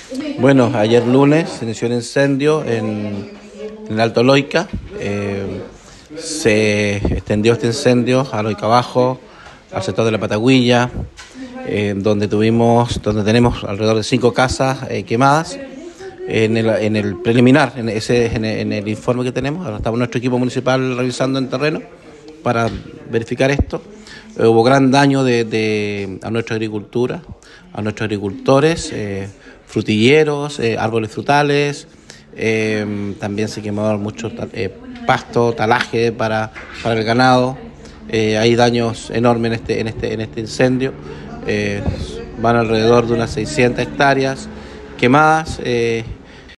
Bueno, ayer lunes se inició el incendio en el Alto Loica. Se extendió este incendio a Loica Abajo, al sector de la Patagüilla, donde tenemos alrededor de 5 casas quemadas. En el preliminar, en el informe que tenemos, ahora estamos nuestro equipo municipal revisando en terreno para verificar esto. Hubo gran daño a nuestra agricultura, a nuestros agricultores, frutilleros, árboles frutales. También se quemó mucho pasto, talaje para el ganado. Hay daños enormes en este incendio. Van alrededor de unas 600 hectáreas quemadas.